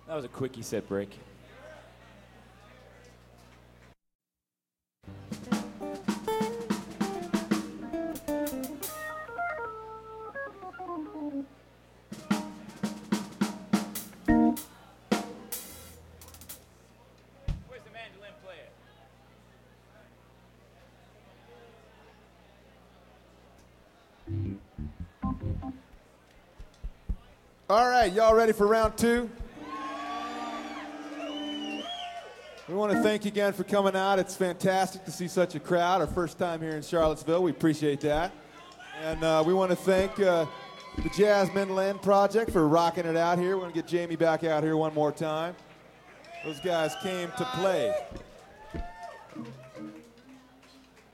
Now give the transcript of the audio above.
That was a quickie set break. Where's the mandolin player? All right, y'all ready for round two? We want to thank you again for coming out. It's fantastic to see such a crowd. Our first time here in Charlottesville. We appreciate that. And we want to thank the Jazz Mandolin Project for rocking it out here. We want to get Jamie back out here one more time. Those guys came to play.